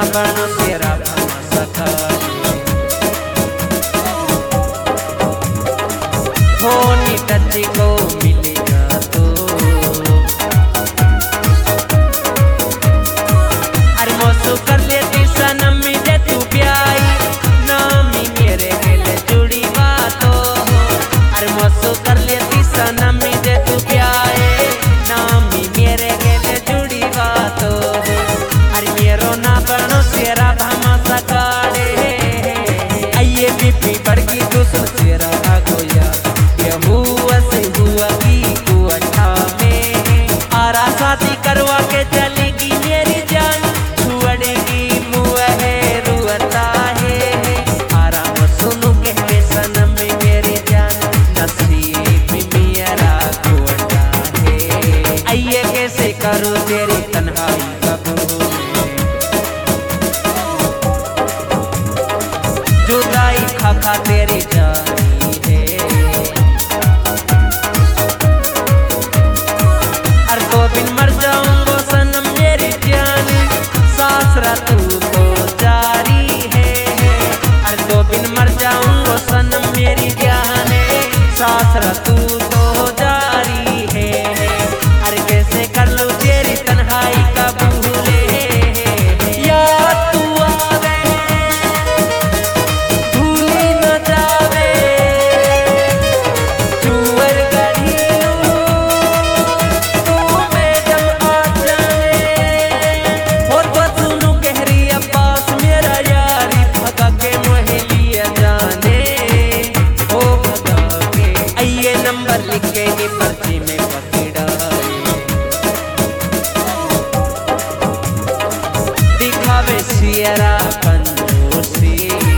बनो तेरा भमा सकारे होनी टची को मिलेगा तो अरे मौसू कर लेती सनम मिले तू प्याई नामी मेरे गले जुड़ी बातों अरे मौसू कर लेती सनम मिले तू प्याई नामी मेरे गले जुड़ी बातों अरे मेरो ना बनो तेरा भमा सकारे आइए बीपी बढ़ गई दूसरा तेरा गोया हुआ से हुआ की कुआठा में आरा शादी करवा के चलेगी मेरी जान छुड़ेगी मुआ है रुअता है आराम सुनू कहते सनम मेरी जान नसीब मेरा कुआठा है आइए कैसे करूँ तेरी तन्हाई कबूल जुदाई खा खा तेरी जानी सासरा तू तो जारी है अरे दो बिन मर जाऊंगा सनम मेरी जान सासरा तू तो जारी है अरे कैसे कर लूं तेरी तन्हाई का भूले याद तू आवे भूली न जावे चूर गढ़ी तू मैडम आ जाए और नंबर लिख के नी पर्ची में पकड़ाए दिखावे सियरा कंजूसी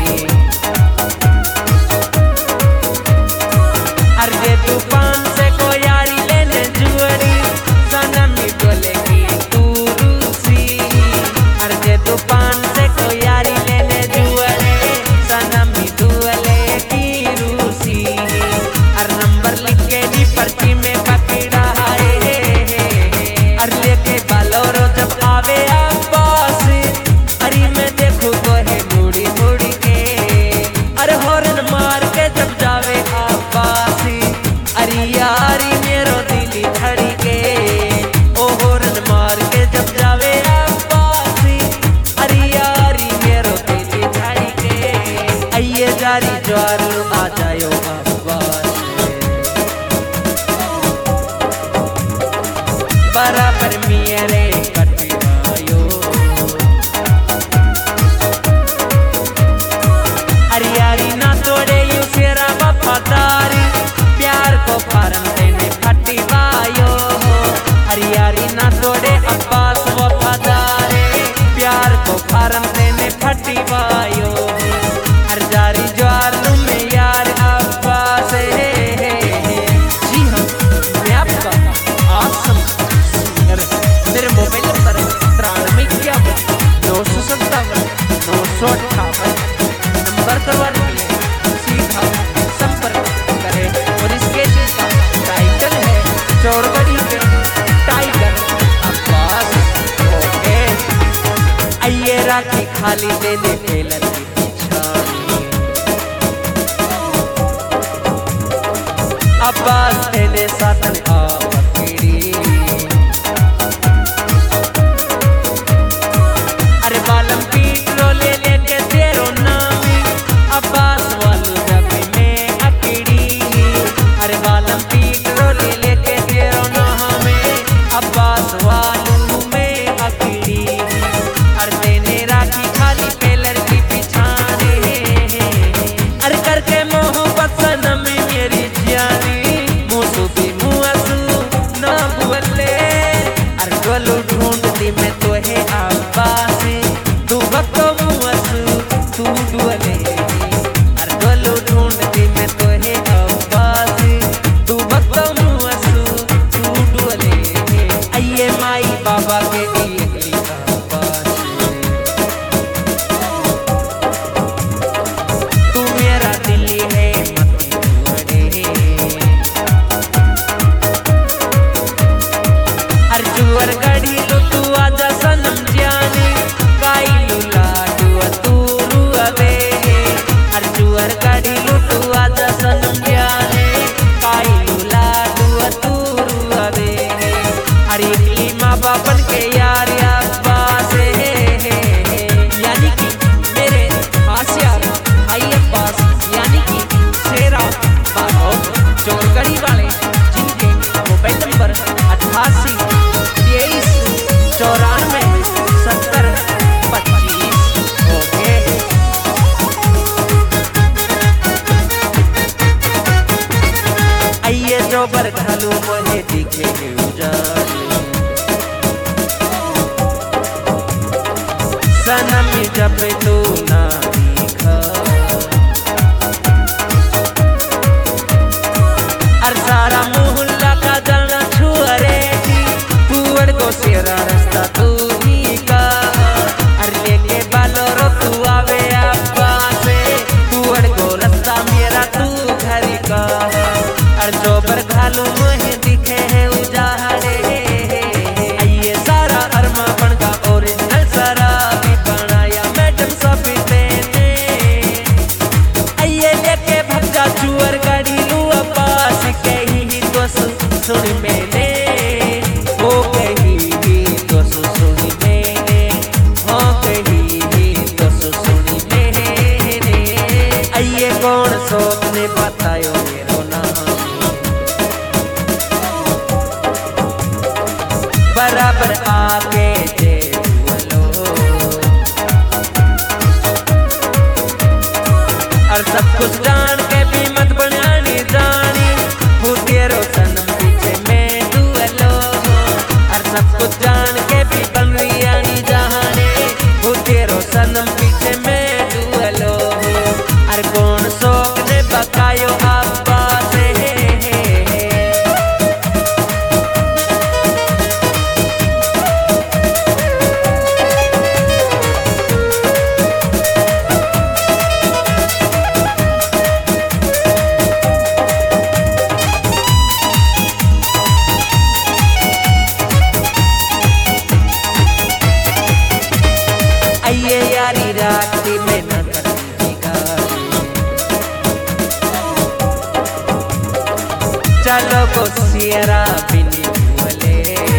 अरे दुकान से को यारी लेने जुअरी सनम बोलेगी तू रूसी अरे दुकान से को यारी लेने जुअरी सनम बोलेगी रूसी अरे नंबर लिख के नी पर्ची में पकड़ा है अरे लेके बालोरो जब आवे अब्बास अरे मैं देखूं तो है मुड़ी मुड़ी के अरे हॉर्न मार के जब जावे अब्बास अरे यारी मेरो दिल धड़ी के ओ हॉर्न मार के जब जावे अब्बास अरे यारी मेरो दिल धड़ी के आइए जारी ज्वार आ जायो अब्बास बराबर मेरे कटवायो अरे यारी ना तोड़े यू तेरा वफादारी प्यार को फारम देने फटवायो अरे यारी ना तोड़े अब्बास वफादारी प्यार को फारम देने फटवायो हर जारी ज्वार में यार अब्बास जी हाँ मैं आपका आसम मेरे मोबाइल नंबर 9351 नंबर करवाने के लिए सीधा संपर्क करें और इसके का टाइटल है चौरगढ़ी के टाइगर अब्बास ओके आइए राखी खाली देने टेलर की पिछाड़ी अब्बास तेरे साथ अरे बालम पीट लो ले लेके तेरो नामी अब्बास वालू जब में अकेड़ी अरे बालम पीट लो ले लेके तेरो नामी अब्बास वालू में अकेड़ी अरे देने राखी खाली पेलर की पिछाड़े अरे करके मोहब्बत सनम मेरी जानी मुसुबी मुआसू सनम जब तू ना दिखा और सारा मोहल्ला का जलना छुआ रे तू को सेरा रास्ता तू ही का और लेके बालोरो तू आवे अब्बा से तू को रास्ता मेरा तू घर का और जो पर घालू मुझे दिखे है उजाड़े ये सारा अरमा बन का ओरिजिनल सारा भी बनाया मैडम सब तेने ये लेके भज्जा चुअर गाड़ी लू पास कही तो सुन मेरे वो कही तो सुन मेरे हो कही तो सुन मेरे ये कौन सोच ने बतायो मेरो नाम बराबर आके जे बोलो और सब कुछ जान के भी मत बनानी जानी वो तेरो सनम पीछे में दुअलो और सब कुछ जान के भी बन रही आनी जाने वो तेरो सनम पीछे में दुअलो और कौन शौक ने बकायो अब्बा से ये यारी राती में न करेगा चलो को सियरा बिनी बोले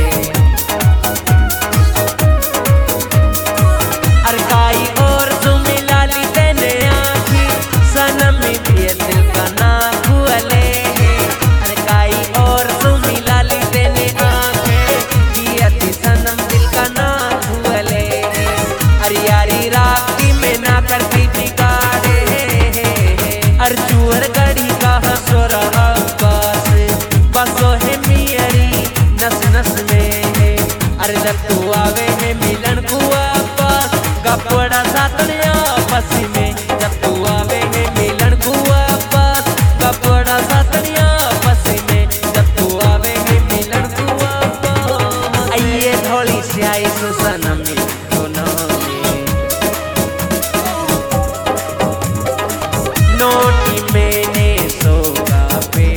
अरकाई और सुमी लाली तेने आखी सनम भी दिल का ना खुले अरकाई और सुमी लाली तेने आखे दियती सनम दिल का ना खुले यारी राती में ना करती बिगाड़े अर्जुअर गड़ी का हसोरा बस बसो है मेरी नस नस में है अरे जब तू आवे है मिलन कुआ पास गपड़ा सातनिया बस में जब तू आवे है मिलन कुआ पास गपड़ा सातनिया बस में जब तू आवे है मिलन कुआ पास आइए थोड़ी सी आई सुसनम नोटी मैंने सोगा पे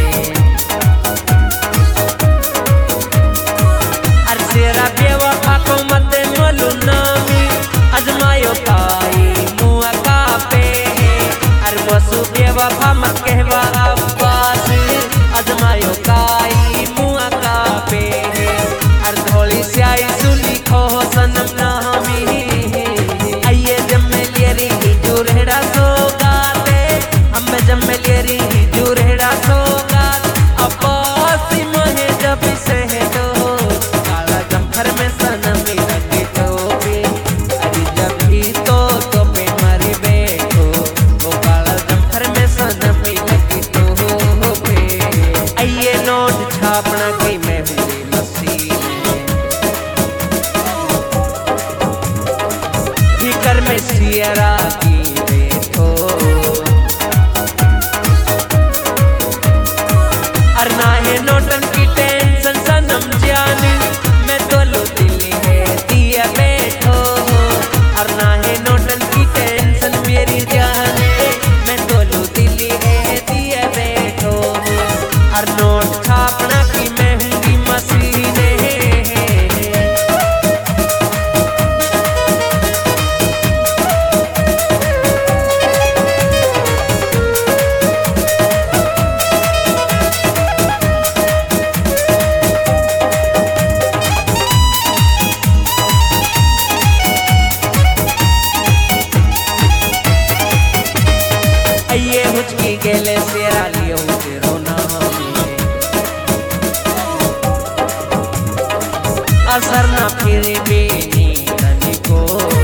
अर्सेरा बेवफा को मत मोलू नामी अजमायो काई मुआ का पे अर बसु बेवफा मत कहवा अब्बास अजमायो काई मुआ का पे अर धोली स्याई सुली खो सनम नामी आइए जब मैं लेरी जो रहड़ा सोगा जम्मेलेरी जुरेड़ा सोगात अपासी मोहे जब से है तो काला जमखर में सनम लगे तो भी अरे जब भी तो पे मरी बैठो ओ काला जमखर में सनम लगे तो पे आइए नोट छापना की मैं हुई मसीह फिकर में सियरा की बैठो और ना है नोटन की टेंशन सनम जानी मैं तो लो दिल्ली है दिया बैठो और ना है नोटन की टेंशन मेरी जाने मैं तो लो दिल्ली है दिया बैठो और नोट छापना की मैं हूँगी मशीन ये हुचकी गेले सेरा लियो तेरो नाम असर ना फिर भी नी को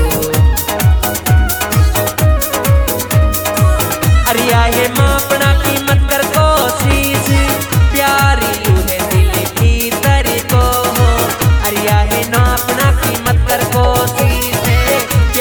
अरिया है मापना कीमत कर कोशिश प्यारी यू है दिल की तरी को अरिया है नापना कीमत कर कोशिश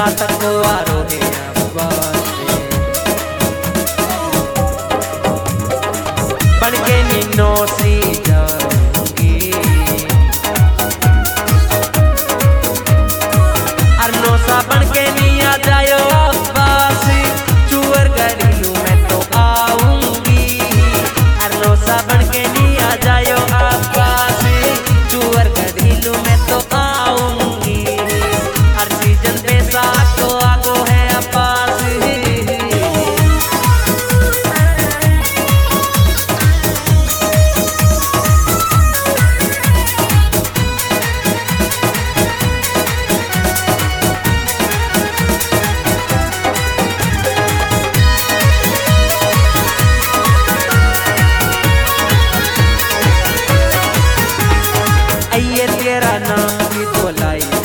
नाटक को आरो है बन के नीनो सी जाऊंगी अरनोसा बन के नी आ जायो अब्बास चुअर घरेलू मैं तो आऊंगी अरनोसा बन के नी आ जायो अब्बास चुअर घरेलू मैं तो आऊंगी हर सीजन पे साथ तो आगो है अब्बास ये तेरा नाम भी तो लाई